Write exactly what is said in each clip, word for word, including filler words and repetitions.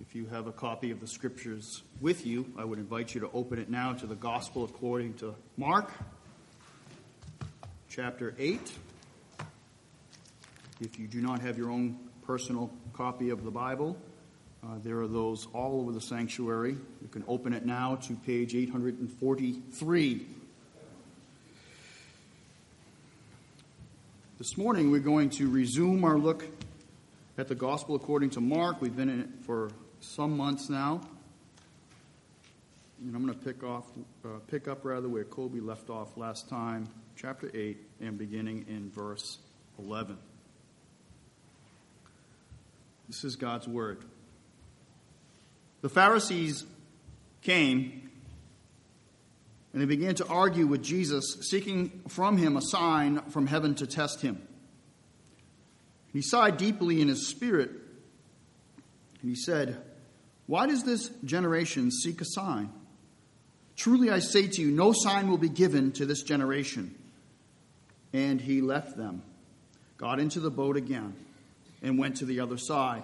If you have a copy of the Scriptures with you, I would invite you to open it now to the Gospel according to Mark, chapter eight. If you do not have your own personal copy of the Bible, uh, there are those all over the sanctuary. You can open it now to page eight forty-three. This morning we're going to resume our look at the Gospel according to Mark. We've been in it for some months now. And I'm going to pick off, uh, pick up rather where Colby left off last time, chapter eight, and beginning in verse eleven. This is God's word. The Pharisees came and they began to argue with Jesus, seeking from him a sign from heaven to test him. He sighed deeply in his spirit, and he said, "Why does this generation seek a sign? Truly I say to you, no sign will be given to this generation." And he left them, got into the boat again, and went to the other side.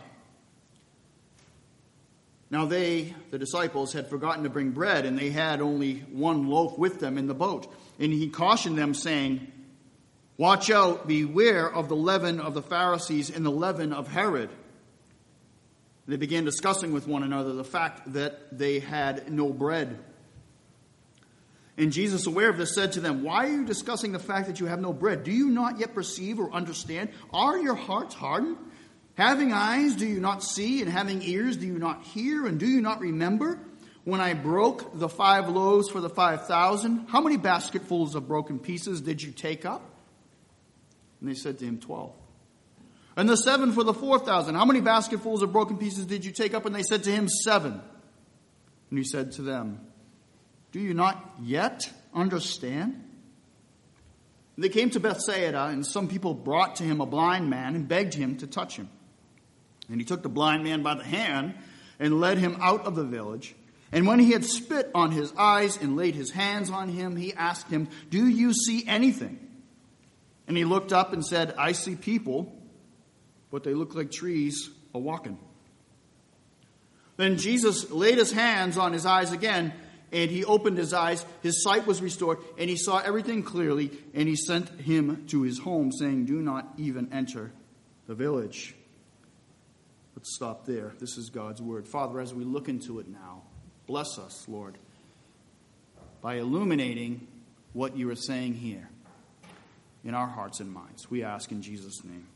Now they, the disciples, had forgotten to bring bread, and they had only one loaf with them in the boat. And he cautioned them, saying, "Watch out, beware of the leaven of the Pharisees and the leaven of Herod." They began discussing with one another the fact that they had no bread. And Jesus, aware of this, said to them, "Why are you discussing the fact that you have no bread? Do you not yet perceive or understand? Are your hearts hardened? Having eyes, do you not see? And having ears, do you not hear? And do you not remember when I broke the five loaves for the five thousand? How many basketfuls of broken pieces did you take up?" And they said to him, twelve. "And the seven for the four thousand? How many basketfuls of broken pieces did you take up?" And they said to him, seven. And he said to them, "Do you not yet understand?" And they came to Bethsaida, and some people brought to him a blind man and begged him to touch him. And he took the blind man by the hand and led him out of the village. And when he had spit on his eyes and laid his hands on him, he asked him, "Do you see anything?" And he looked up and said, "I see people, but they look like trees a-walking." Then Jesus laid his hands on his eyes again, and he opened his eyes. His sight was restored, and he saw everything clearly. And he sent him to his home, saying, "Do not even enter the village." Let's stop there. This is God's word. Father, as we look into it now, bless us, Lord, by illuminating what you are saying here in our hearts and minds. We ask in Jesus' name.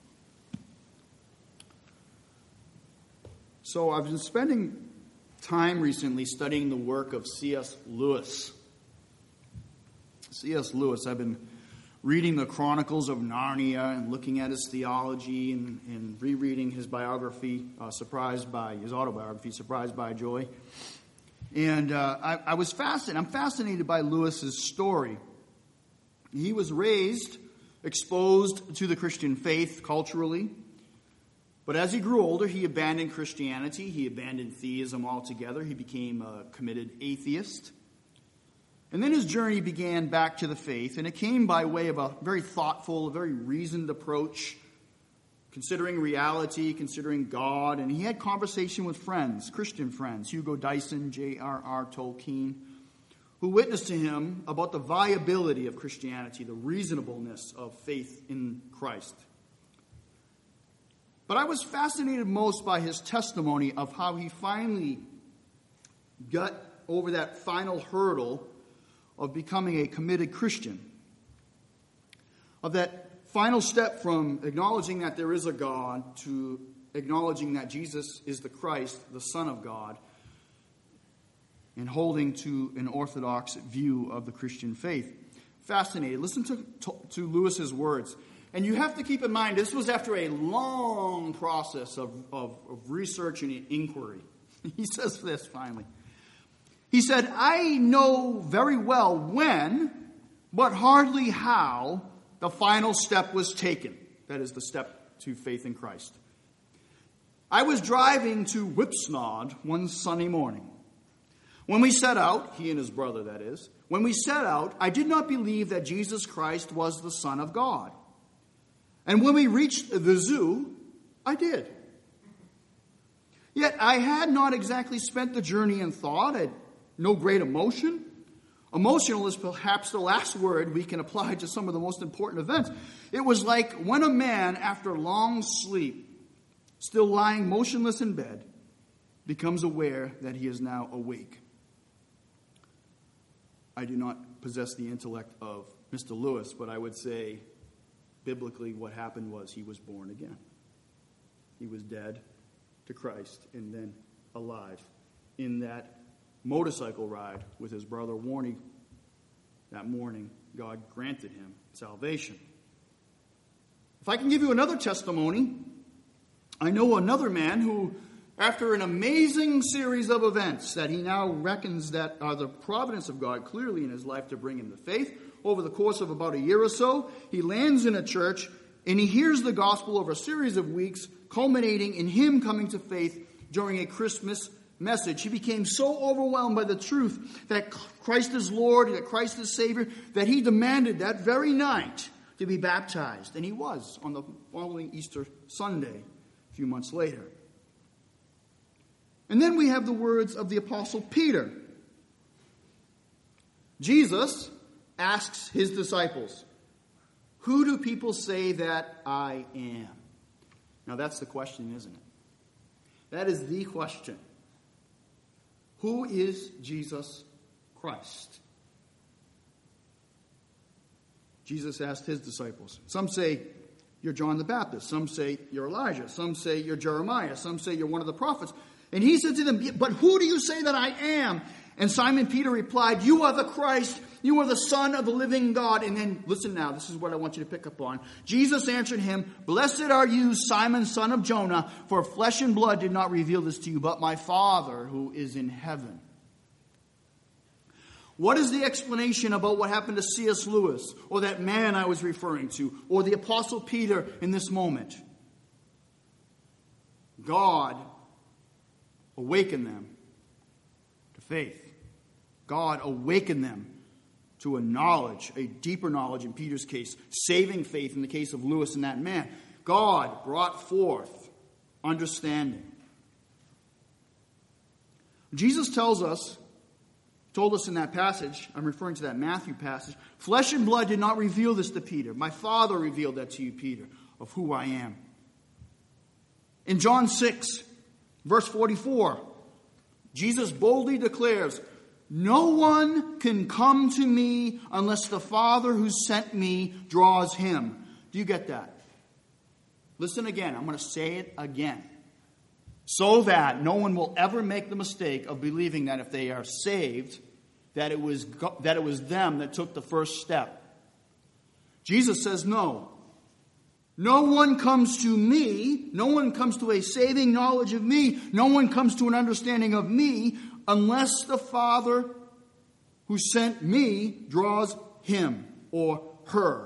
So I've been spending time recently studying the work of C S Lewis. C S Lewis, I've been reading the Chronicles of Narnia and looking at his theology and, and rereading his biography, uh, Surprised by, his autobiography, Surprised by Joy. And uh, I, I was fascinated, I'm fascinated by Lewis's story. He was raised, exposed to the Christian faith culturally. But as he grew older, he abandoned Christianity. He abandoned theism altogether. He became a committed atheist. And then his journey began back to the faith, and it came by way of a very thoughtful, a very reasoned approach, considering reality, considering God. And he had conversation with friends, Christian friends, Hugo Dyson, J R R Tolkien, who witnessed to him about the viability of Christianity, the reasonableness of faith in Christ. But I was fascinated most by his testimony of how he finally got over that final hurdle of becoming a committed Christian. Of that final step from acknowledging that there is a God to acknowledging that Jesus is the Christ, the Son of God, and holding to an orthodox view of the Christian faith. Fascinated. Listen to, to, to Lewis's words. And you have to keep in mind, this was after a long process of, of, of research and inquiry. He says this finally. He said, "I know very well when, but hardly how, the final step was taken." That is the step to faith in Christ. "I was driving to Whipsnade one Sunday morning. When we set out," he and his brother that is, "when we set out, I did not believe that Jesus Christ was the Son of God. And when we reached the zoo, I did. Yet I had not exactly spent the journey in thought. I had no great emotion. Emotional is perhaps the last word we can apply to some of the most important events. It was like when a man, after long sleep, still lying motionless in bed, becomes aware that he is now awake. I do not possess the intellect of Mister Lewis, but I would say, biblically, what happened was he was born again. He was dead to Christ and then alive in that motorcycle ride with his brother Warnie. That morning, God granted him salvation. If I can give you another testimony, I know another man who, after an amazing series of events that he now reckons that are the providence of God clearly in his life to bring him to faith, over the course of about a year or so, he lands in a church and he hears the gospel over a series of weeks, culminating in him coming to faith during a Christmas message. He became so overwhelmed by the truth that Christ is Lord, that Christ is Savior, that he demanded that very night to be baptized. And he was on the following Easter Sunday, a few months later. And then we have the words of the Apostle Peter. Jesus asks his disciples, "Who do people say that I am?" Now that's the question, isn't it? That is the question. Who is Jesus Christ? Jesus asked his disciples. Some say, "You're John the Baptist." Some say, "You're Elijah." Some say, "You're Jeremiah." Some say, "You're one of the prophets." And he said to them, "But who do you say that I am?" And Simon Peter replied, "You are the Christ. You are the Son of the living God." And then, listen now, this is what I want you to pick up on. Jesus answered him, "Blessed are you, Simon, son of Jonah, for flesh and blood did not reveal this to you, but my Father who is in heaven." What is the explanation about what happened to C S Lewis, or that man I was referring to, or the Apostle Peter in this moment? God awakened them to faith. God awakened them to a knowledge, a deeper knowledge in Peter's case, saving faith in the case of Lewis and that man. God brought forth understanding. Jesus tells us, told us in that passage, I'm referring to that Matthew passage, flesh and blood did not reveal this to Peter. My Father revealed that to you, Peter, of who I am. In John six, verse forty-four, Jesus boldly declares, "No one can come to me unless the Father who sent me draws him." Do you get that? Listen again. I'm going to say it again. So that no one will ever make the mistake of believing that if they are saved, that it was, that it was them that took the first step. Jesus says no. No one comes to me, no one comes to a saving knowledge of me, no one comes to an understanding of me unless the Father who sent me draws him or her.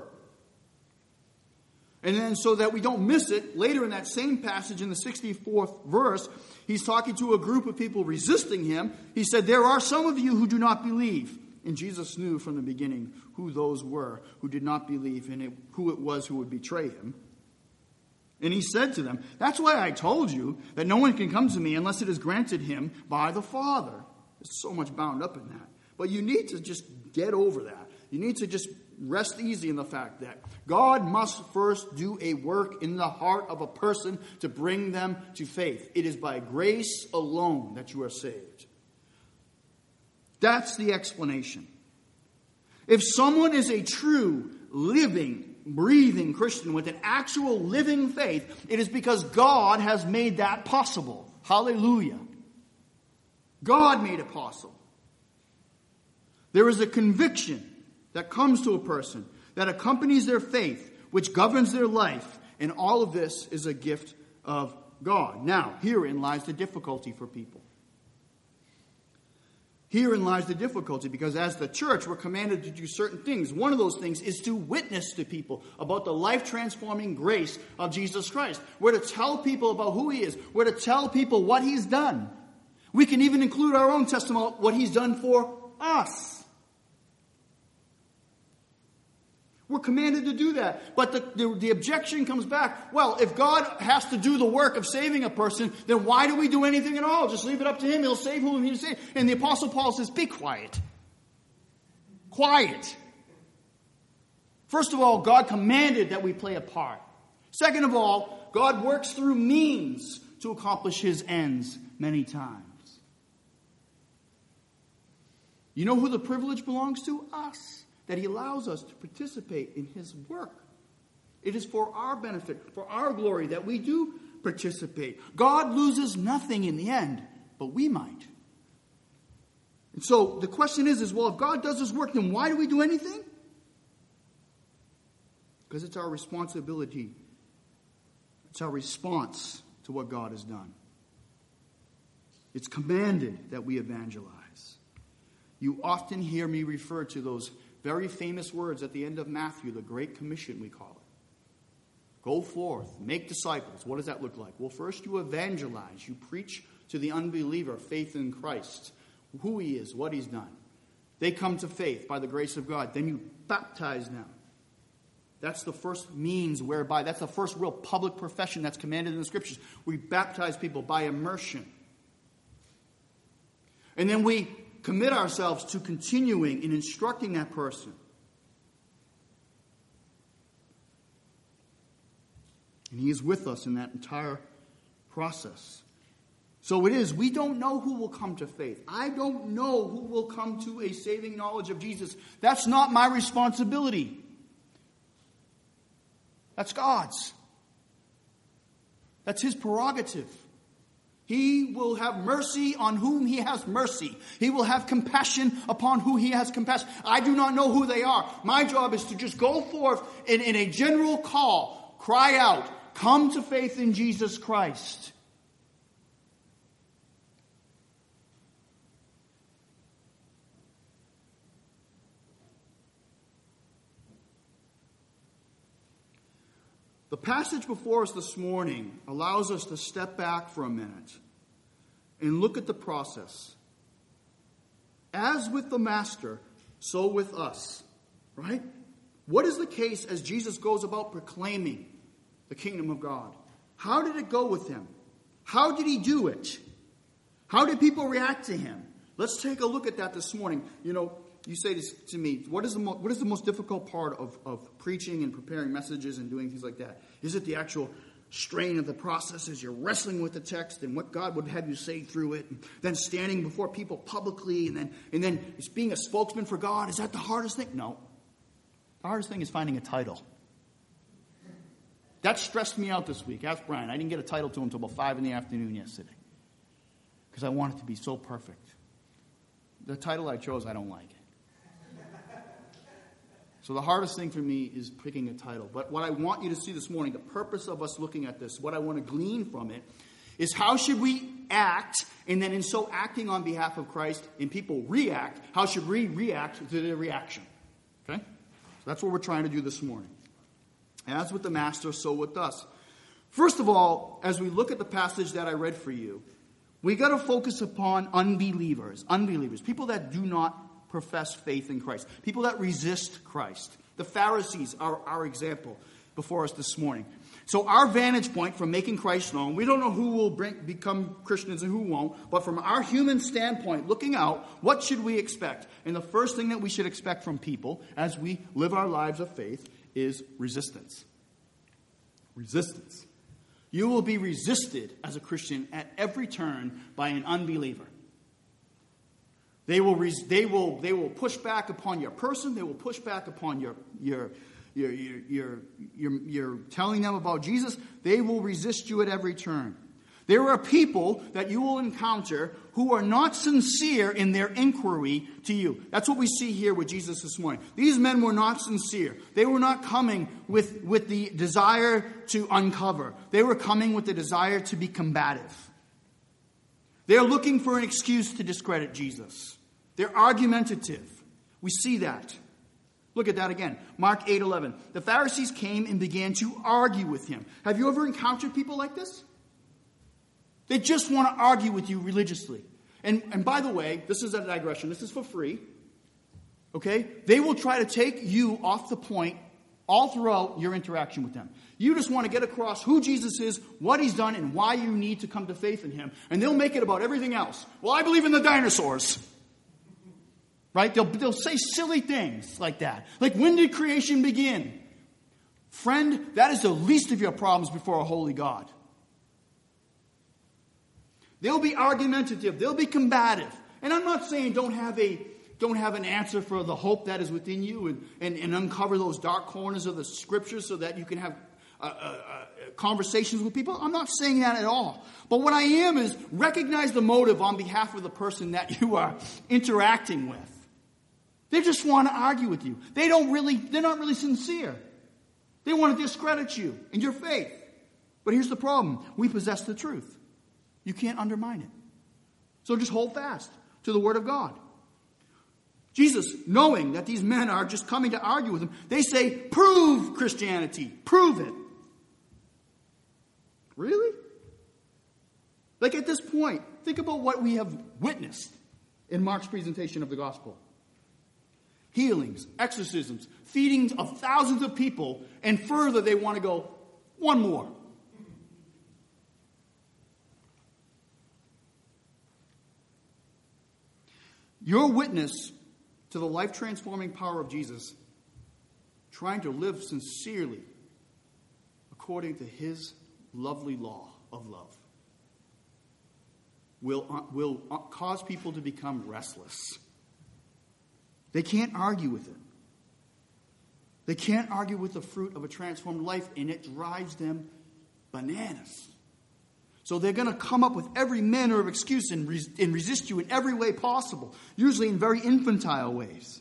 And then so that we don't miss it, later in that same passage in the sixty-fourth verse, he's talking to a group of people resisting him. He said, "There are some of you who do not believe." And Jesus knew from the beginning who those were who did not believe and it, who it was who would betray him. And he said to them, "That's why I told you that no one can come to me unless it is granted him by the Father." There's so much bound up in that. But you need to just get over that. You need to just rest easy in the fact that God must first do a work in the heart of a person to bring them to faith. It is by grace alone that you are saved. That's the explanation. If someone is a true, living, breathing Christian with an actual living faith, it is because God has made that possible. Hallelujah. God made it possible. There is a conviction that comes to a person that accompanies their faith, which governs their life, and all of this is a gift of God. Now, herein lies the difficulty for people. Herein lies the difficulty, because as the church, we're commanded to do certain things. One of those things is to witness to people about the life-transforming grace of Jesus Christ. We're to tell people about who he is. We're to tell people what he's done. We can even include our own testimony, what he's done for us. We're commanded to do that. But the, the, the objection comes back, well, if God has to do the work of saving a person, then why do we do anything at all? Just leave it up to him. He'll save whom he'll save. And the Apostle Paul says, be quiet. Quiet. First of all, God commanded that we play a part. Second of all, God works through means to accomplish his ends many times. You know who the privilege belongs to? Us. That he allows us to participate in his work. It is for our benefit, for our glory, that we do participate. God loses nothing in the end, but we might. And so the question is, is well, if God does his work, then why do we do anything? Because it's our responsibility. It's our response to what God has done. It's commanded that we evangelize. You often hear me refer to those very famous words at the end of Matthew, the Great Commission, we call it. Go forth, make disciples. What does that look like? Well, first you evangelize. You preach to the unbeliever faith in Christ, who he is, what he's done. They come to faith by the grace of God. Then you baptize them. That's the first means whereby, that's the first real public profession that's commanded in the Scriptures. We baptize people by immersion. And then we commit ourselves to continuing in instructing that person. And he is with us in that entire process. So it is, we don't know who will come to faith. I don't know who will come to a saving knowledge of Jesus. That's not my responsibility. That's God's. That's his prerogative. He will have mercy on whom he has mercy. He will have compassion upon who he has compassion. I do not know who they are. My job is to just go forth in, in a general call. Cry out. Come to faith in Jesus Christ. The passage before us this morning allows us to step back for a minute and look at the process. As with the Master, so with us. Right? What is the case as Jesus goes about proclaiming the kingdom of God? How did it go with him? How did he do it? How did people react to him? Let's take a look at that this morning. You know, you say this to me, what is the, mo- what is the most difficult part of, of preaching and preparing messages and doing things like that? Is it the actual strain of the process as you're wrestling with the text and what God would have you say through it, and then standing before people publicly, and then and then it's being a spokesman for God? Is that the hardest thing? No. The hardest thing is finding a title. That stressed me out this week. Ask Brian. I didn't get a title to him until about five in the afternoon yesterday because I want it to be so perfect. The title I chose, I don't like. So the hardest thing for me is picking a title. But what I want you to see this morning, the purpose of us looking at this, what I want to glean from it, is how should we act, and then in so acting on behalf of Christ, and people react, how should we react to their reaction? Okay? So that's what we're trying to do this morning. As with the Master, so with us. First of all, as we look at the passage that I read for you, we got to focus upon unbelievers, unbelievers, people that do not profess faith in Christ, people that resist Christ. The Pharisees are our example before us this morning. So our vantage point from making Christ known, we don't know who will bring, become Christians and who won't, but from our human standpoint, looking out, what should we expect? And the first thing that we should expect from people as we live our lives of faith is resistance. Resistance. You will be resisted as a Christian at every turn by an unbeliever. They will, res- they will, they will push back upon your person. They will push back upon your, your, your, your, your, your, your telling them about Jesus. They will resist you at every turn. There are people that you will encounter who are not sincere in their inquiry to you. That's what we see here with Jesus this morning. These men were not sincere. They were not coming with, with the desire to uncover. They were coming with the desire to be combative. They're looking for an excuse to discredit Jesus. They're argumentative. We see that. Look at that again. Mark eight eleven. The Pharisees came and began to argue with him. Have you ever encountered people like this? They just want to argue with you religiously. And, and by the way, this is a digression. This is for free. Okay? They will try to take you off the point all throughout your interaction with them. You just want to get across who Jesus is, what he's done, and why you need to come to faith in him. And they'll make it about everything else. Well, I believe in the dinosaurs. Right? They'll, they'll say silly things like that. Like, when did creation begin? Friend, that is the least of your problems before a holy God. They'll be argumentative. They'll be combative. And I'm not saying don't have a don't have an answer for the hope that is within you and, and, and uncover those dark corners of the scriptures so that you can have uh, uh, uh, conversations with people. I'm not saying that at all. But what I am is recognize the motive on behalf of the person that you are interacting with. They just want to argue with you. They don't really, they're not really sincere. They want to discredit you and your faith. But here's the problem. We possess the truth. You can't undermine it. So just hold fast to the Word of God. Jesus, knowing that these men are just coming to argue with him, they say, prove Christianity. Prove it. Really? Like, at this point, think about what we have witnessed in Mark's presentation of the gospel. Healings, exorcisms, feedings of thousands of people, and further they want to go, one more. Your witness to the life-transforming power of Jesus, trying to live sincerely according to his lovely law of love, will, uh, will uh, cause people to become restless. They can't argue with it. They can't argue with the fruit of a transformed life, and it drives them bananas. So they're going to come up with every manner of excuse and, res- and resist you in every way possible, usually in very infantile ways.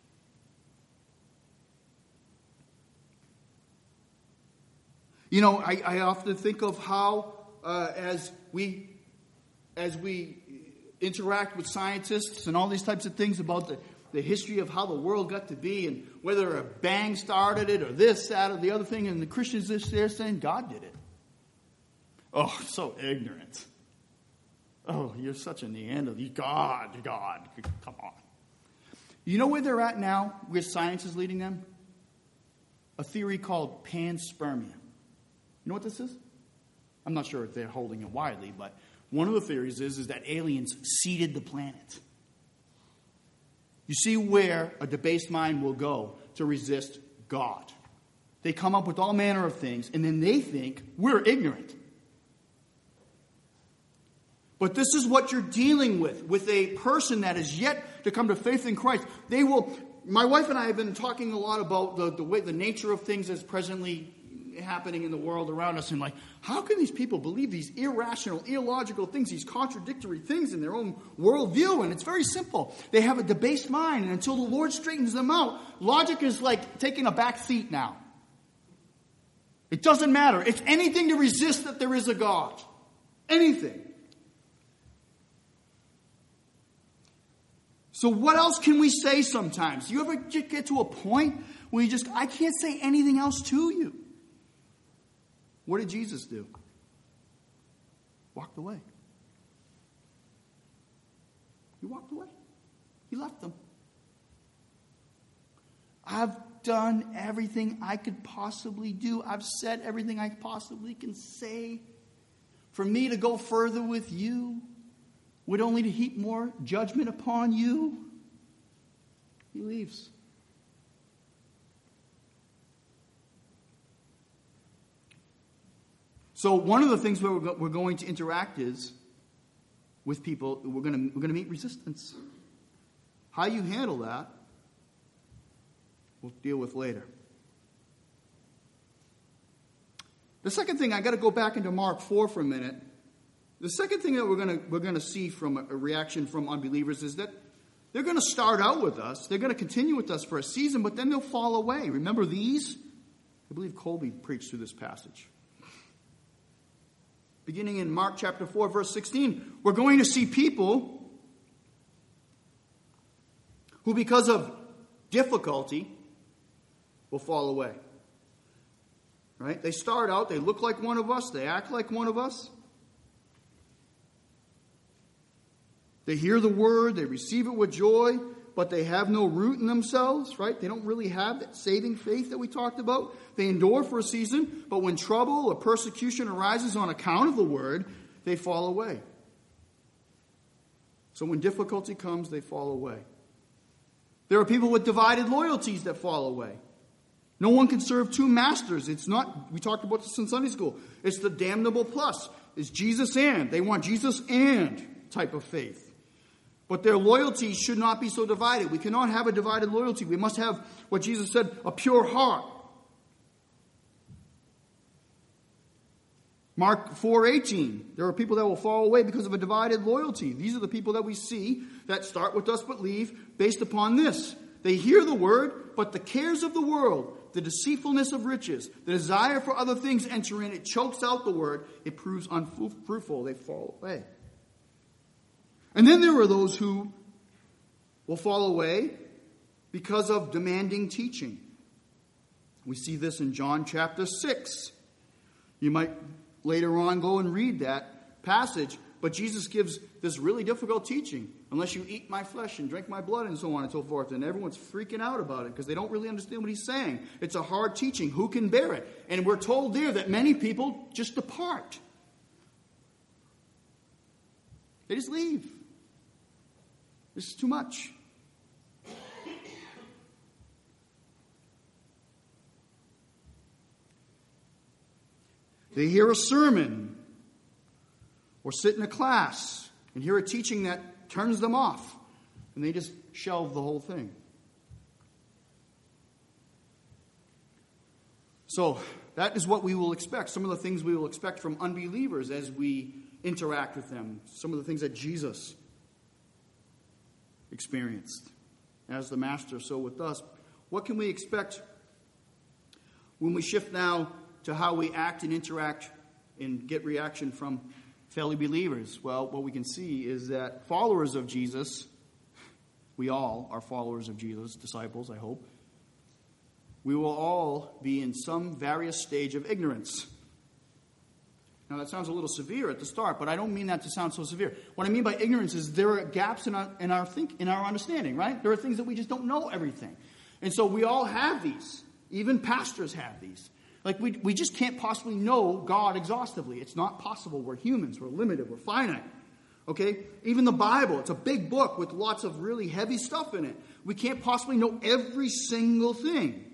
You know, I, I often think of how, uh, as we, as we interact with scientists and all these types of things about the, the history of how the world got to be and whether a bang started it or this, that, or the other thing, and the Christians they're saying God did it. Oh, so ignorant. Oh, you're such a Neanderthal. God, God, come on. You know where they're at now, where science is leading them? A theory called panspermia. You know what this is? I'm not sure if they're holding it widely, but one of the theories is, is that aliens seeded the planet. You see where a debased mind will go to resist God. They come up with all manner of things, and then they think we're ignorant. But this is what you're dealing with, with a person that is yet to come to faith in Christ. They will. My wife and I have been talking a lot about the, the way, the nature of things that's presently happening in the world around us, and like, how can these people believe these irrational, illogical things, these contradictory things in their own worldview? And it's very simple. They have a debased mind, and until the Lord straightens them out, logic is like taking a back seat now. It doesn't matter. It's anything to resist that there is a God. Anything. So what else can we say sometimes? You ever get to a point where you just, I can't say anything else to you? What did Jesus do? Walked away. He walked away. He left them. I've done everything I could possibly do. I've said everything I possibly can say. For me to go further with you would only to heap more judgment upon you. He leaves. So one of the things where we're going to interact is with people. We're going to we're going to meet resistance. How you handle that, we'll deal with later. The second thing, I got to go back into Mark four for a minute. The second thing that we're going to we're going to see from a reaction from unbelievers is that they're going to start out with us. They're going to continue with us for a season, but then they'll fall away. Remember these? I believe Colby preached through this passage. Beginning in Mark chapter four, verse sixteen, we're going to see people who, because of difficulty, will fall away. Right? They start out, they look like one of us, they act like one of us. They hear the word, they receive it with joy, but they have no root in themselves, right? They don't really have that saving faith that we talked about. They endure for a season, but when trouble or persecution arises on account of the word, they fall away. So when difficulty comes, they fall away. There are people with divided loyalties that fall away. No one can serve two masters. It's not, we talked about this in Sunday school. It's the damnable plus. It's Jesus and. They want Jesus and type of faith. But their loyalties should not be so divided. We cannot have a divided loyalty. We must have what Jesus said, a pure heart. Mark four eighteen. There are people that will fall away because of a divided loyalty. These are the people that we see that start with us but leave based upon this. They hear the word, but the cares of the world, the deceitfulness of riches, the desire for other things enter in. It chokes out the word. It proves unfruitful. They fall away. And then there are those who will fall away because of demanding teaching. We see this in John chapter six. You might later on go and read that passage, but Jesus gives this really difficult teaching. Unless you eat my flesh and drink my blood and so on and so forth. And everyone's freaking out about it because they don't really understand what he's saying. It's a hard teaching. Who can bear it? And we're told there that many people just depart. They just leave. This is too much. They hear a sermon or sit in a class and hear a teaching that turns them off, and they just shelve the whole thing. So that is what we will expect. Some of the things we will expect from unbelievers as we interact with them. Some of the things that Jesus experienced as the master, so with us. What can we expect when we shift now to how we act and interact and get reaction from fellow believers? Well, what we can see is that followers of Jesus, we all are followers of Jesus, disciples, I hope. We will all be in some various stage of ignorance. Now, that sounds a little severe at the start, but I don't mean that to sound so severe. What I mean by ignorance is there are gaps in our in our think in our understanding, right? There are things that we just don't know everything. And so we all have these. Even pastors have these. Like, we we just can't possibly know God exhaustively. It's not possible. We're humans. We're limited. We're finite. Okay? Even the Bible, it's a big book with lots of really heavy stuff in it. We can't possibly know every single thing.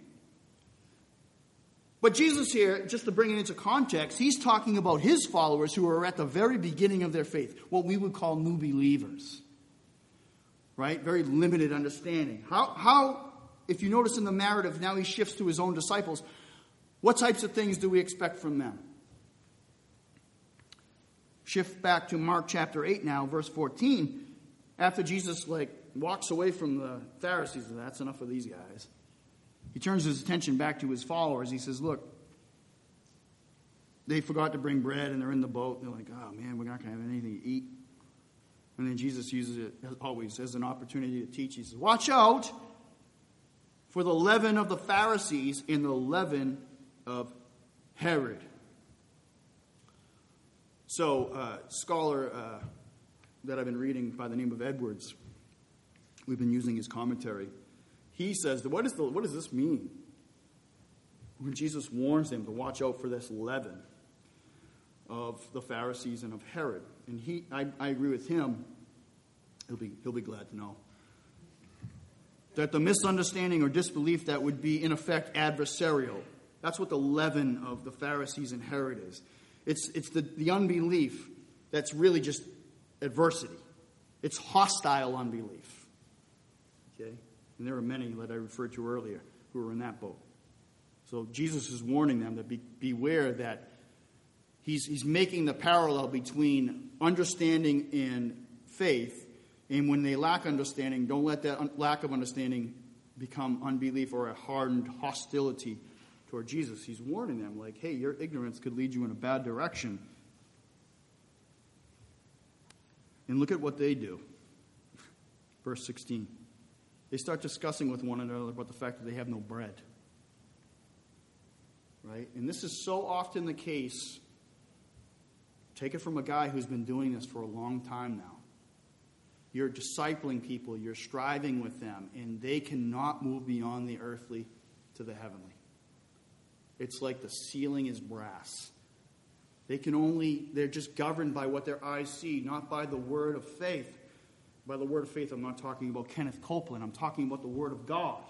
But Jesus here, just to bring it into context, he's talking about his followers who are at the very beginning of their faith, what we would call new believers. Right? Very limited understanding. How, how, if you notice in the narrative, now he shifts to his own disciples. What types of things do we expect from them? Shift back to Mark chapter eight now, verse fourteen. After Jesus like walks away from the Pharisees, and that's enough of these guys. He turns his attention back to his followers. He says, look, they forgot to bring bread and they're in the boat. They're like, oh man, we're not going to have anything to eat. And then Jesus uses it as always as an opportunity to teach. He says, watch out for the leaven of the Pharisees and the leaven of Herod. So, uh, scholar uh, that I've been reading by the name of Edwards, we've been using his commentary. He says, what, is the, what does this mean? When Jesus warns them to watch out for this leaven of the Pharisees and of Herod. And he, I, I agree with him. He'll be, he'll be glad to know. That the misunderstanding or disbelief that would be, in effect, adversarial. That's what the leaven of the Pharisees and Herod is. It's, it's the, the unbelief that's really just adversity. It's hostile unbelief. Okay? And there are many that I referred to earlier who are in that boat. So Jesus is warning them to be, beware that he's, he's making the parallel between understanding and faith. And when they lack understanding, don't let that un- lack of understanding become unbelief or a hardened hostility toward Jesus. He's warning them like, hey, your ignorance could lead you in a bad direction. And look at what they do. Verse sixteen. They start discussing with one another about the fact that they have no bread. Right? And this is so often the case. Take it from a guy who's been doing this for a long time now. You're discipling people. You're striving with them. And they cannot move beyond the earthly to the heavenly. It's like the ceiling is brass. They can only, they're just governed by what their eyes see, not by the word of faith. By the word of faith, I'm not talking about Kenneth Copeland. I'm talking about the word of God.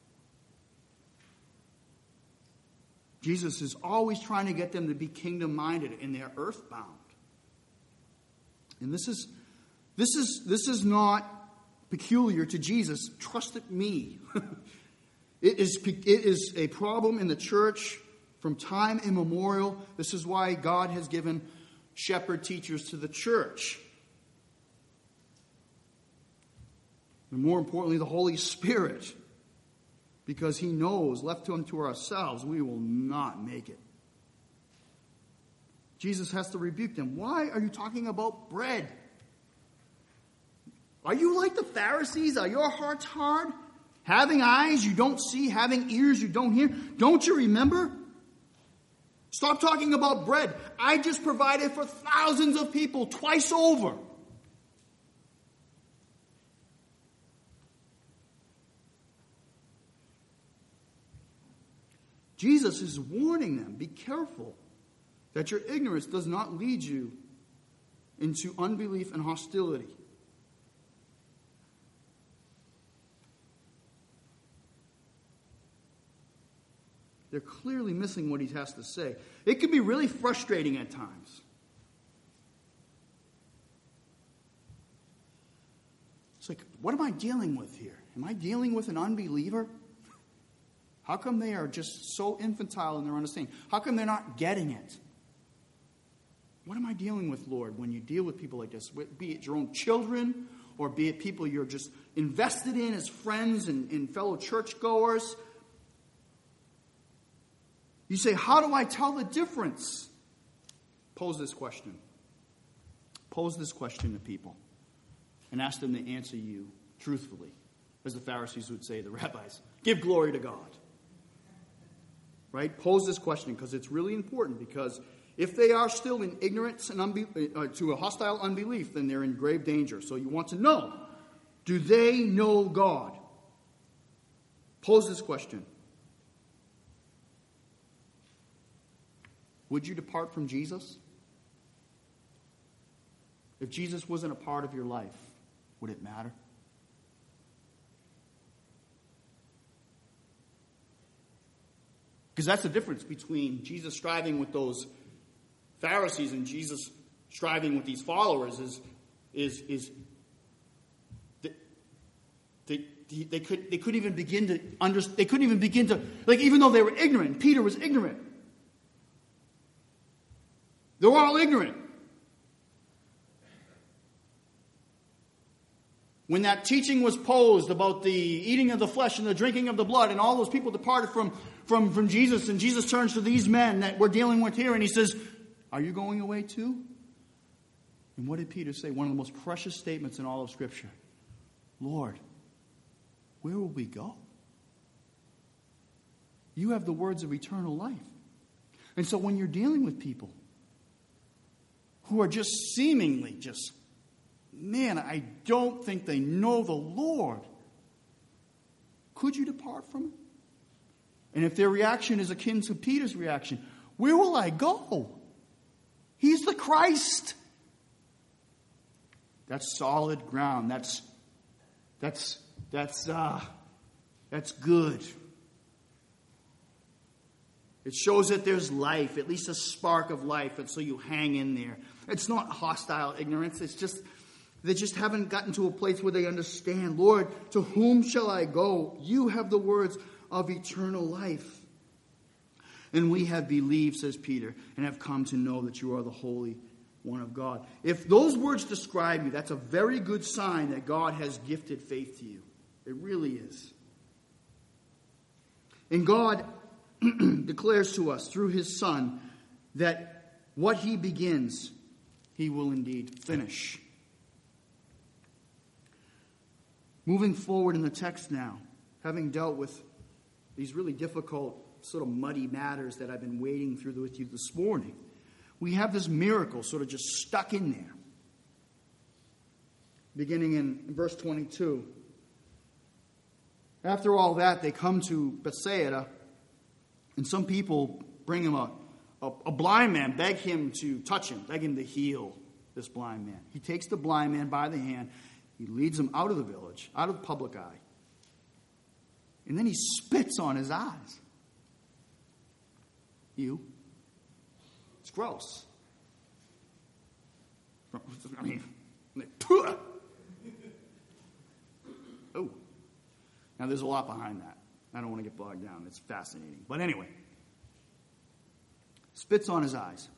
Jesus is always trying to get them to be kingdom-minded, and they're earthbound. And this is, this is, this is not peculiar to Jesus. Trust me. It is, it is a problem in the church from time immemorial. This is why God has given shepherd teachers to the church. And more importantly, the Holy Spirit. Because he knows, left to him to ourselves, we will not make it. Jesus has to rebuke them. Why are you talking about bread? Are you like the Pharisees? Are your hearts hard? Having eyes you don't see, having ears you don't hear. Don't you remember? Stop talking about bread. I just provided for thousands of people twice over. Jesus is warning them, be careful that your ignorance does not lead you into unbelief and hostility. They're clearly missing what he has to say. It can be really frustrating at times. It's like, what am I dealing with here? Am I dealing with an unbeliever? How come they are just so infantile in their understanding? How come they're not getting it? What am I dealing with, Lord, when you deal with people like this? Be it your own children, or be it people you're just invested in as friends and, and fellow churchgoers. You say, how do I tell the difference? Pose this question. Pose this question to people and ask them to answer you truthfully. As the Pharisees would say, the rabbis, give glory to God. Right? Pose this question because it's really important, because if they are still in ignorance and unbe- uh, to a hostile unbelief, then they're in grave danger. So you want to know, do they know God? Pose this question. Would you depart from Jesus? If Jesus wasn't a part of your life, would it matter? Because that's the difference between Jesus striving with those Pharisees and Jesus striving with these followers is, is, is they, they, they, could, they couldn't even begin to understand, they couldn't even begin to, like, even though they were ignorant, Peter was ignorant. They were all ignorant. When that teaching was posed about the eating of the flesh and the drinking of the blood, and all those people departed from, from, from Jesus, and Jesus turns to these men that we're dealing with here, and he says, are you going away too? And what did Peter say? One of the most precious statements in all of Scripture. Lord, where will we go? You have the words of eternal life. And so when you're dealing with people who are just seemingly just, man, I don't think they know the Lord, could you depart from it? And if their reaction is akin to Peter's reaction, where will I go? He's the Christ. That's solid ground. That's that's that's uh that's good. It shows that there's life, at least a spark of life, and so you hang in there. It's not hostile ignorance. It's just they just haven't gotten to a place where they understand. Lord, to whom shall I go? You have the words of eternal life. And we have believed, says Peter, and have come to know that you are the Holy One of God. If those words describe you, that's a very good sign that God has gifted faith to you. It really is. And God declares to us through his Son that what he begins, he will indeed finish. Moving forward in the text now, having dealt with these really difficult, sort of muddy matters that I've been wading through with you this morning, we have this miracle sort of just stuck in there. beginning in verse twenty-two. After all that, they come to Bethsaida, and some people bring him a, a, a blind man, beg him to touch him, beg him to heal this blind man. He takes the blind man by the hand, he leads him out of the village, out of the public eye, and then he spits on his eyes. Ew. It's gross. I mean, oh. Now, there's a lot behind that. I don't want to get bogged down. It's fascinating. But anyway, spits on his eyes,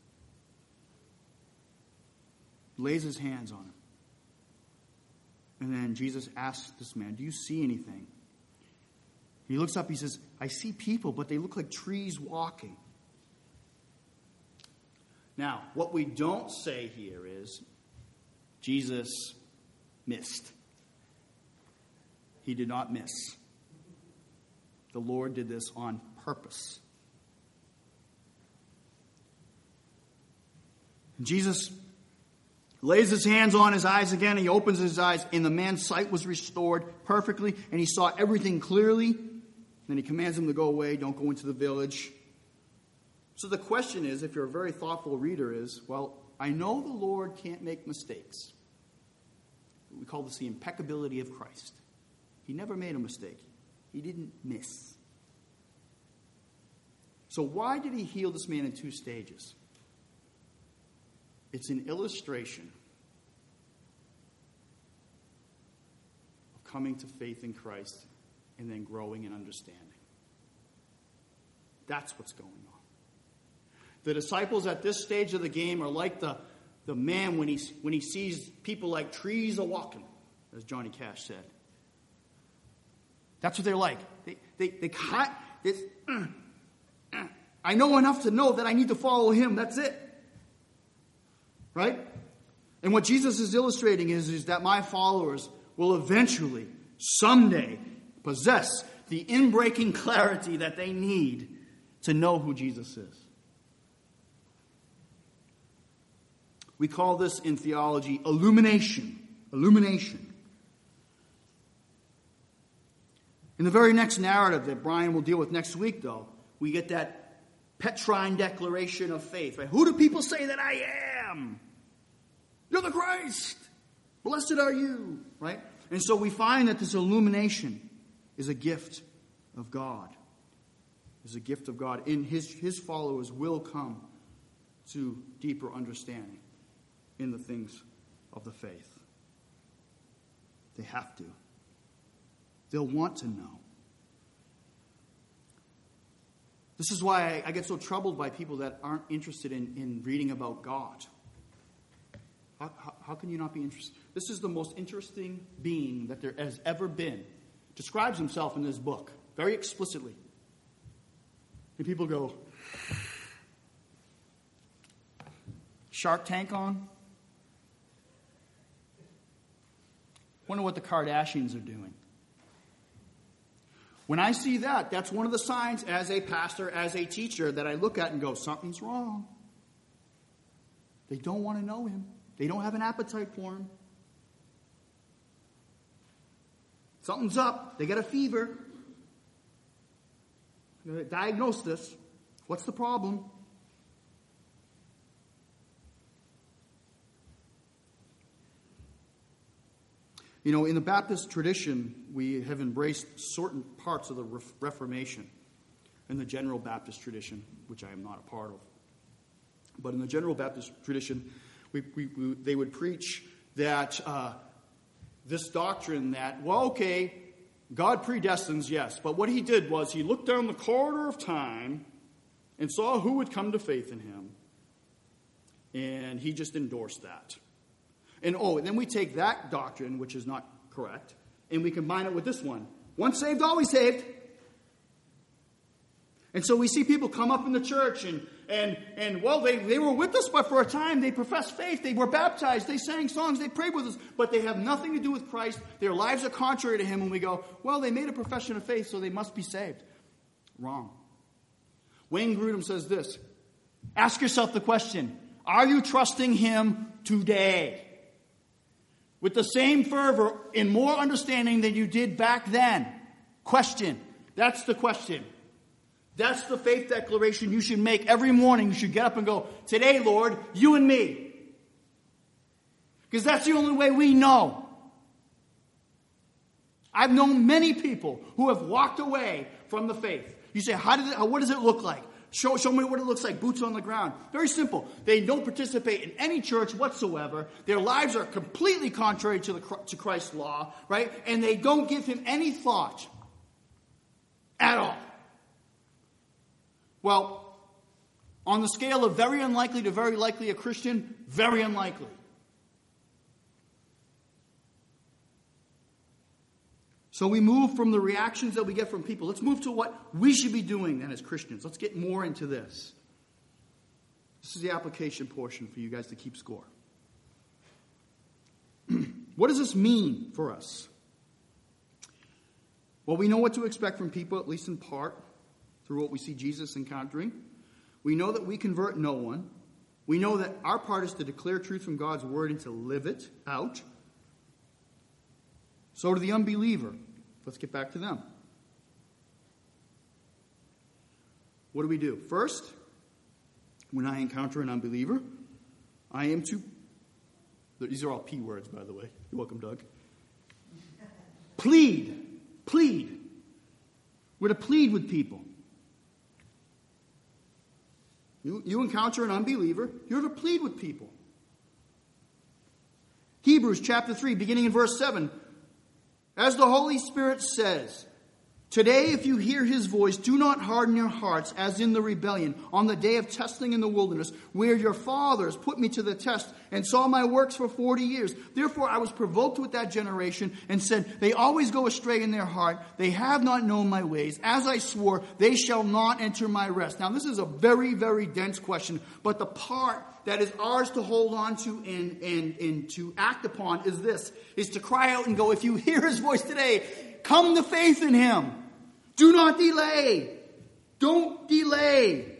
lays his hands on him. And then Jesus asks this man, do you see anything? He looks up, he says, I see people, but they look like trees walking. Now, what we don't say here is Jesus missed. He did not miss. The Lord did this on purpose. Jesus lays his hands on his eyes again. He opens his eyes, and the man's sight was restored perfectly, and he saw everything clearly. Then he commands him to go away, don't go into the village. So the question is, if you're a very thoughtful reader, is, well, I know the Lord can't make mistakes. We call this the impeccability of Christ. He never made a mistake. He didn't miss. So why did he heal this man in two stages? It's an illustration of coming to faith in Christ and then growing in understanding. That's what's going on. The disciples at this stage of the game are like the, the man when he, when he sees people like trees a-walking, as Johnny Cash said. That's what they're like. They, they, they can't, they, uh, uh, I know enough to know that I need to follow him. That's it. Right? And what Jesus is illustrating is, is that my followers will eventually, someday, possess the inbreaking clarity that they need to know who Jesus is. We call this in theology illumination. Illumination. In the very next narrative that Brian will deal with next week, though, we get that Petrine declaration of faith. Right? Who do people say that I am? You're the Christ. Blessed are you. Right? And so we find that this illumination is a gift of God. Is a gift of God. And his, his followers will come to deeper understanding in the things of the faith. They have to. They'll want to know. This is why I, I get so troubled by people that aren't interested in, in reading about God. How, how, how can you not be interested? This is the most interesting being that there has ever been. Describes himself in this book very explicitly. And people go, Shark Tank on? Wonder what the Kardashians are doing. When I see that, that's one of the signs as a pastor, as a teacher, that I look at and go, something's wrong. They don't want to know him. They don't have an appetite for him. Something's up. They got a fever. I'm going to diagnose this. What's the problem? You know, in the Baptist tradition, we have embraced certain parts of the Reformation in the general Baptist tradition, which I am not a part of. But in the general Baptist tradition, we, we, we, they would preach that uh, this doctrine that, well, okay, God predestines, yes, but what he did was he looked down the corridor of time and saw who would come to faith in him, and he just endorsed that. And oh, and then we take that doctrine, which is not correct, and we combine it with this one. Once saved, always saved. And so we see people come up in the church and, and, and well, they, they were with us, but for a time they professed faith. They were baptized. They sang songs. They prayed with us, but they have nothing to do with Christ. Their lives are contrary to him, and we go, well, they made a profession of faith, so they must be saved. Wrong. Wayne Grudem says this. Ask yourself the question, are you trusting him today? with the same fervor and more understanding than you did back then? Question. That's the question. That's the faith declaration you should make every morning. You should get up and go, today, Lord, you and me. Because that's the only way we know. I've known many people who have walked away from the faith. You say, how did it, what does it look like? Show, show me what it looks like, boots on the ground. Very simple. They don't participate in any church whatsoever. Their lives are completely contrary to, the, to Christ's law, right? And they don't give him any thought at all. Well, on the scale of very unlikely to very likely a Christian, very unlikely. So we move from the reactions that we get from people. Let's move to what we should be doing then as Christians. Let's get more into this. This is the application portion for you guys to keep score. What does this mean for us? Well, we know what to expect from people, at least in part, through what we see Jesus encountering. We know that we convert no one. We know that our part is to declare truth from God's word and to live it out. So to the unbeliever. Let's get back to them. What do we do? First, when I encounter an unbeliever, I am to... These are all P words, by the way. You're welcome, Doug. Plead. Plead. We're to plead with people. You, you encounter an unbeliever, you're to plead with people. Hebrews chapter three, beginning in verse seven. As the Holy Spirit says, today if you hear his voice, do not harden your hearts as in the rebellion on the day of testing in the wilderness, where your fathers put me to the test and saw my works for forty years. Therefore I was provoked with that generation and said, they always go astray in their heart. They have not known my ways. As I swore, they shall not enter my rest. Now this is a very, very dense question, but the part that is ours to hold on to and, and, and to act upon is this, is to cry out and go, if you hear his voice today, come to faith in him. Do not delay. Don't delay.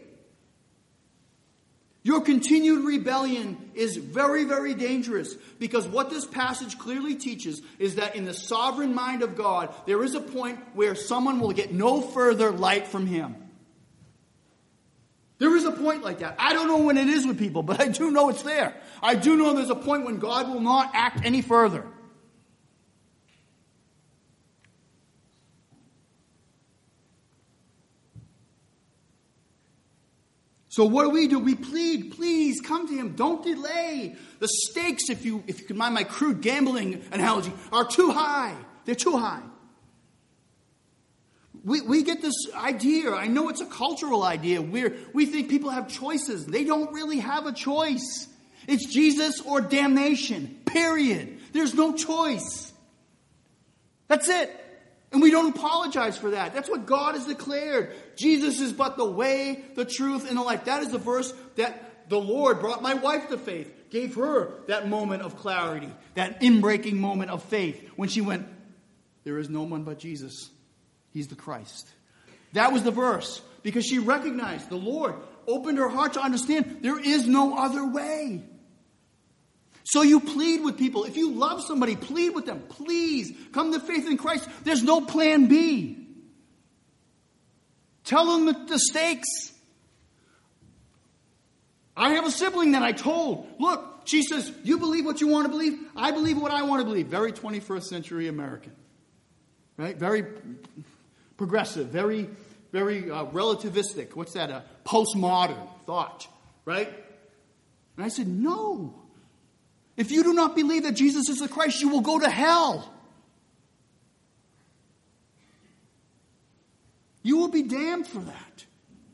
Your continued rebellion is very, very dangerous, because what this passage clearly teaches is that in the sovereign mind of God, there is a point where someone will get no further light from him. There is a point like that. I don't know when it is with people, but I do know it's there. I do know there's a point when God will not act any further. So what do we do? We plead, please come to him. Don't delay. The stakes, if you if you can mind my crude gambling analogy, are too high. They're too high. We we get this idea, I know it's a cultural idea, where we think people have choices. They don't really have a choice. It's Jesus or damnation, period. There's no choice. That's it. And we don't apologize for that. That's what God has declared. Jesus is but the way, the truth, and the life. That is the verse that the Lord brought my wife to faith. Gave her that moment of clarity, that inbreaking moment of faith when she went, there is no one but Jesus. He's the Christ. That was the verse, because she recognized the Lord opened her heart to understand there is no other way. So you plead with people. If you love somebody, plead with them. Please come to faith in Christ. There's no plan B. Tell them the, the stakes. I have a sibling that I told, look, she says, you believe what you want to believe. I believe what I want to believe. Very twenty-first century American. Right? Very progressive. Very, very uh, relativistic. What's that? A postmodern thought. Right? And I said, no. If you do not believe that Jesus is the Christ, you will go to hell. You will be damned for that.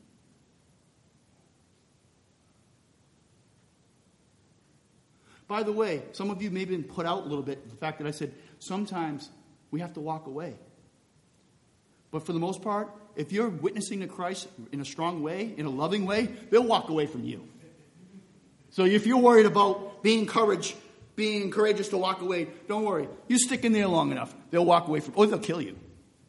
By the way, some of you may have been put out a little bit, the fact that I said sometimes we have to walk away. But for the most part, if you're witnessing to Christ in a strong way, in a loving way, they'll walk away from you. So if you're worried about being courage, being courageous to walk away, don't worry. You stick in there long enough, they'll walk away from, or they'll kill you.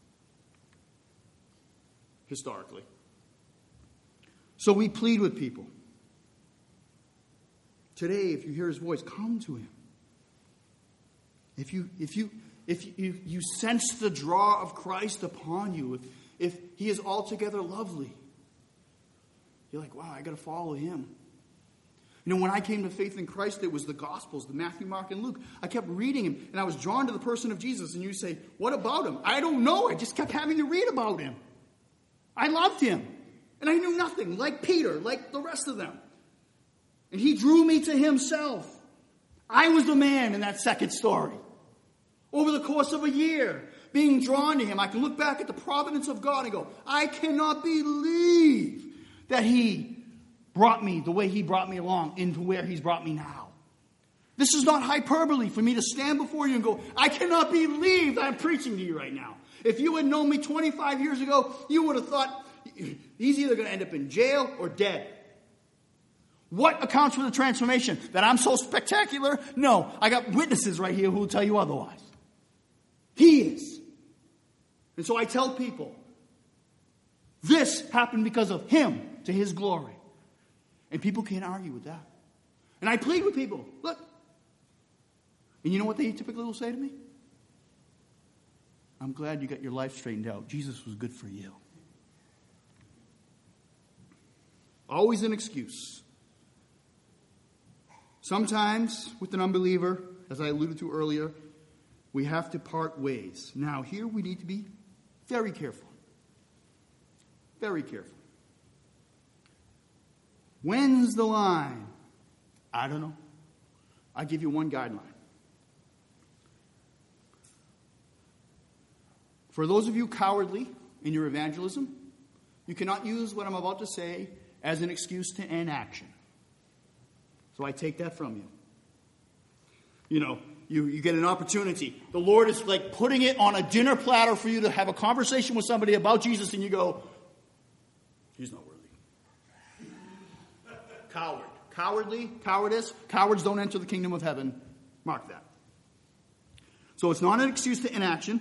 Historically. So we plead with people. Today, if you hear his voice, come to him. if you if you if you, you sense the draw of Christ upon you, if, if he is altogether lovely, you're like, wow, I got to follow him. You know, when I came to faith in Christ, it was the Gospels, the Matthew, Mark, and Luke. I kept reading him, and I was drawn to the person of Jesus. And you say, what about him? I don't know. I just kept having to read about him. I loved him. And I knew nothing, like Peter, like the rest of them. And he drew me to himself. I was the man in that second story. Over the course of a year, being drawn to him, I can look back at the providence of God and go, I cannot believe that he brought me the way he brought me along into where he's brought me now. This is not hyperbole for me to stand before you and go, I cannot believe that I'm preaching to you right now. If you had known me twenty-five years ago, you would have thought he's either going to end up in jail or dead. What accounts for the transformation? That I'm so spectacular? No, I got witnesses right here who will tell you otherwise. He is. And so I tell people, this happened because of him, to his glory. And people can't argue with that. And I plead with people, look. And you know what they typically will say to me? I'm glad you got your life straightened out. Jesus was good for you. Always an excuse. Sometimes, with an unbeliever, as I alluded to earlier, we have to part ways. Now, here we need to be very careful. Very careful. When's the line? I don't know. I'll give you one guideline. For those of you cowardly in your evangelism, you cannot use what I'm about to say as an excuse to inaction. So I take that from you. You know, you, you get an opportunity. The Lord is like putting it on a dinner platter for you to have a conversation with somebody about Jesus, and you go, he's not worthy. Coward. Cowardly, cowardice. Cowards don't enter the kingdom of heaven. Mark that. So it's not an excuse to inaction.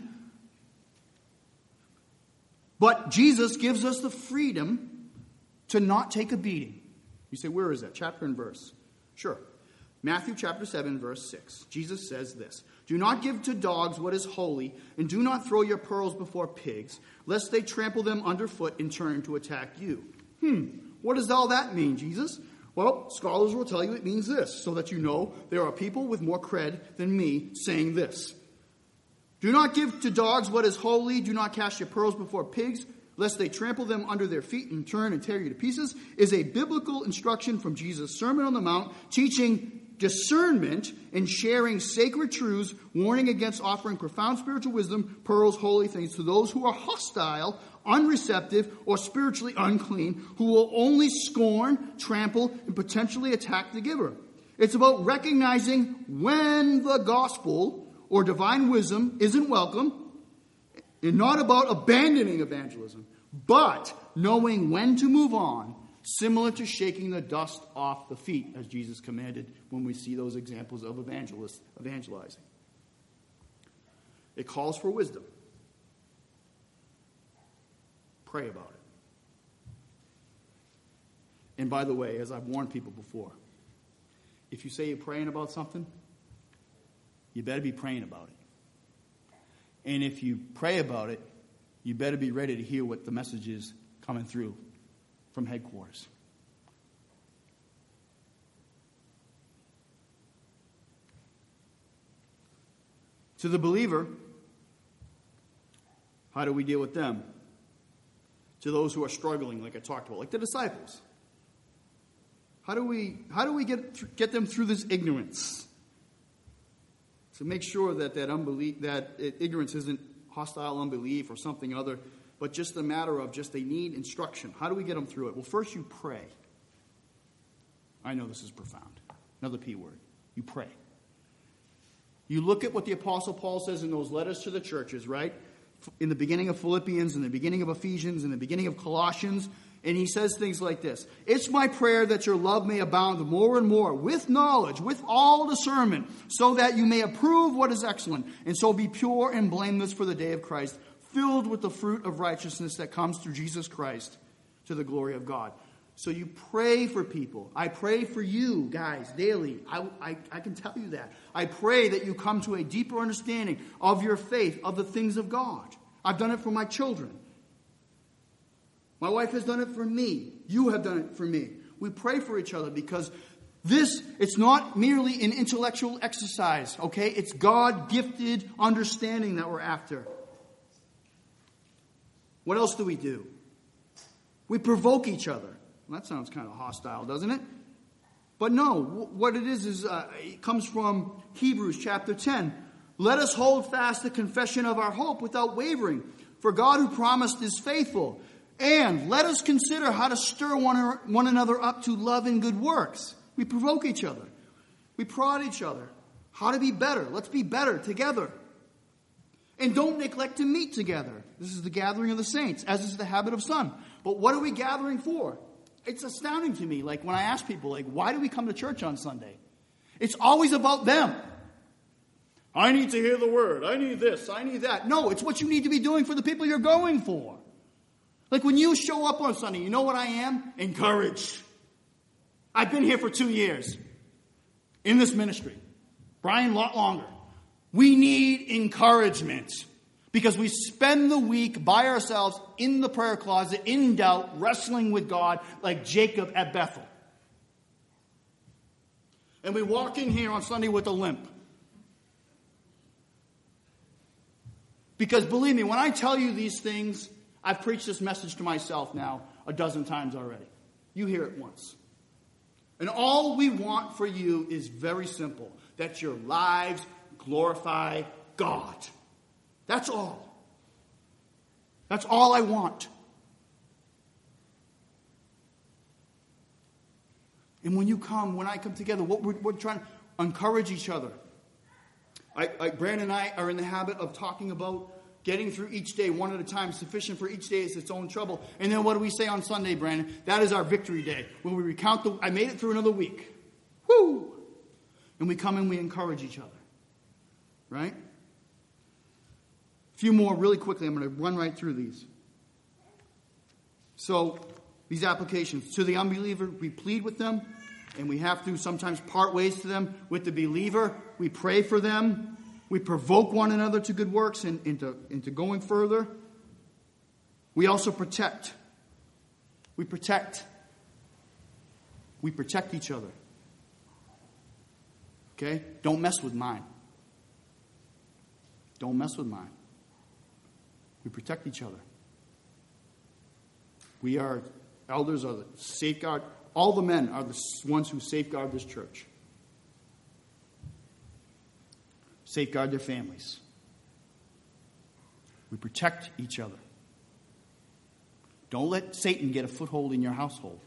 But Jesus gives us the freedom to not take a beating. You say, where is that? Chapter and verse. Sure. Matthew chapter seven, verse six. Jesus says this. Do not give to dogs what is holy, and do not throw your pearls before pigs, lest they trample them underfoot and turn to attack you. Hmm. What does all that mean, Jesus? Well, scholars will tell you it means this, so that you know there are people with more cred than me saying this. Do not give to dogs what is holy. Do not cast your pearls before pigs, lest they trample them under their feet and turn and tear you to pieces, is a biblical instruction from Jesus' Sermon on the Mount, teaching discernment and sharing sacred truths, warning against offering profound spiritual wisdom, pearls, holy things to those who are hostile, unreceptive, or spiritually unclean, who will only scorn, trample, and potentially attack the giver. It's about recognizing when the gospel or divine wisdom isn't welcome, and not about abandoning evangelism, but knowing when to move on, similar to shaking the dust off the feet, as Jesus commanded when we see those examples of evangelists evangelizing. It calls for wisdom. Pray about it. And by the way, as I've warned people before, if you say you're praying about something, you better be praying about it. And if you pray about it, you better be ready to hear what the message is coming through from headquarters. To the believer, how do we deal with them? To those who are struggling, like I talked about, like the disciples. How do we how do we get get them through this ignorance? To make sure that that unbelief, that ignorance isn't hostile unbelief or something other, but just a matter of just they need instruction. How do we get them through it? Well, first you pray. I know this is profound. Another P word. You pray. You look at what the Apostle Paul says in those letters to the churches, right? In the beginning of Philippians, in the beginning of Ephesians, in the beginning of Colossians, and he says things like this. It's my prayer that your love may abound more and more with knowledge, with all discernment, so that you may approve what is excellent, and so be pure and blameless for the day of Christ, filled with the fruit of righteousness that comes through Jesus Christ to the glory of God. So you pray for people. I pray for you guys daily. I, I, I can tell you that. I pray that you come to a deeper understanding of your faith, of the things of God. I've done it for my children. My wife has done it for me. You have done it for me. We pray for each other because this, it's not merely an intellectual exercise, okay? It's God-gifted understanding that we're after. What else do we do? We provoke each other. Well, that sounds kind of hostile, doesn't it? But no, what it is is uh, it comes from Hebrews chapter ten. Let us hold fast the confession of our hope without wavering, for God who promised is faithful. And let us consider how to stir one, one another up to love and good works. We provoke each other. We prod each other. How to be better. Let's be better together. And don't neglect to meet together. This is the gathering of the saints, as is the habit of some. But what are we gathering for? It's astounding to me, like when I ask people, like, why do we come to church on Sunday? It's always about them. I need to hear the word. I need this. I need that. No, it's what you need to be doing for the people you're going for. Like when you show up on Sunday, you know what I am? Encouraged. I've been here for two years in this ministry. Brian, a lot longer. We need encouragement because we spend the week by ourselves in the prayer closet, in doubt, wrestling with God like Jacob at Bethel. And we walk in here on Sunday with a limp. Because believe me, when I tell you these things, I've preached this message to myself now a dozen times already. You hear it once. And all we want for you is very simple. That your lives glorify God. That's all. That's all I want. And when you come, when I come together, what we're, we're trying to encourage each other. I, I, Brandon and I are in the habit of talking about getting through each day one at a time. Sufficient for each day is its own trouble. And then what do we say on Sunday, Brandon? That is our victory day. When we recount the, I made it through another week. Woo! And we come and we encourage each other. Right? A few more really quickly. I'm going to run right through these. So, these applications. To the unbeliever, we plead with them. And we have to sometimes part ways to them. With the believer, we pray for them. We provoke one another to good works and into, into going further. We also protect. We protect. We protect each other. Okay? Don't mess with mine. Don't mess with mine. We protect each other. We are, elders are the safeguard. All the men are the ones who safeguard this church. Safeguard their families. We protect each other. Don't let Satan get a foothold in your household.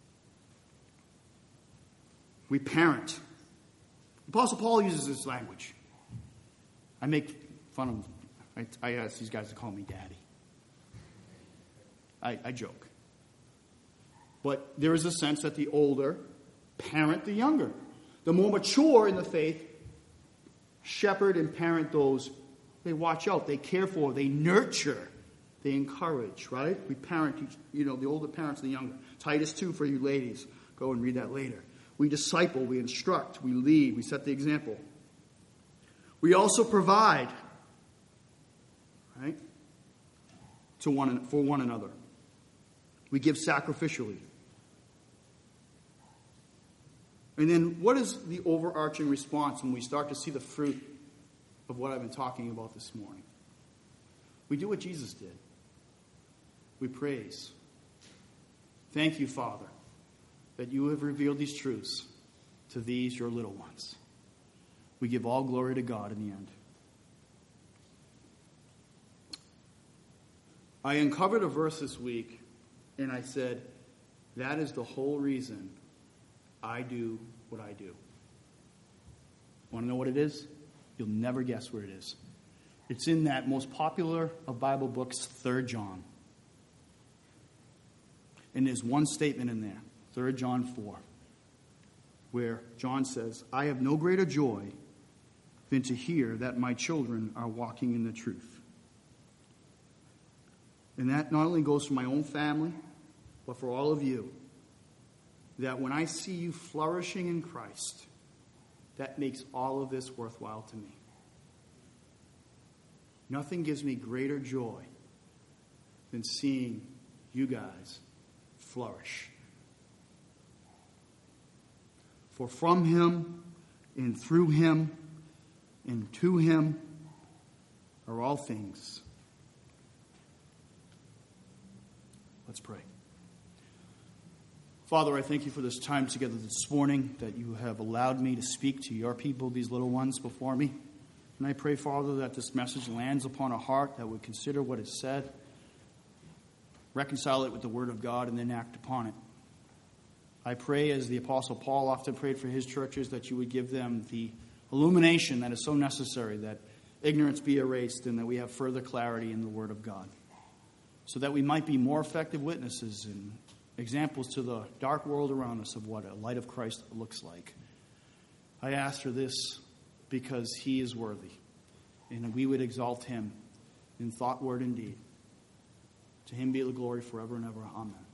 We parent. Apostle Paul uses this language. I make fun of, I, I ask these guys to call me daddy. I, I joke. But there is a sense that the older parent the younger. The more mature in the faith shepherd and parent those they watch out, they care for, they nurture, they encourage, right? We parent each, you know, the older parents the younger. Titus two for you ladies. Go and read that later. We disciple, we instruct, we lead, we set the example. We also provide, right? To one for one another. We give sacrificially. And then what is the overarching response when we start to see the fruit of what I've been talking about this morning? We do what Jesus did. We praise. Thank you, Father, that you have revealed these truths to these, your little ones. We give all glory to God in the end. I uncovered a verse this week, and I said, that is the whole reason I do what I do. Want to know what it is? You'll never guess where it is. It's in that most popular of Bible books, Third John. And there's one statement in there, Third John four, where John says, I have no greater joy than to hear that my children are walking in the truth. And that not only goes for my own family, but for all of you. that when I see you flourishing in Christ, that makes all of this worthwhile to me. Nothing gives me greater joy than seeing you guys flourish. For from him and through him and to him are all things. Let's pray. Father, I thank you for this time together this morning, that you have allowed me to speak to your people, these little ones before me. And I pray, Father, that this message lands upon a heart that would consider what is said, reconcile it with the Word of God, and then act upon it. I pray, as the Apostle Paul often prayed for his churches, that you would give them the illumination that is so necessary, that ignorance be erased and that we have further clarity in the Word of God, so that we might be more effective witnesses and examples to the dark world around us of what a light of Christ looks like. I ask for this because he is worthy, and we would exalt him in thought, word, and deed. To him be the glory forever and ever. Amen.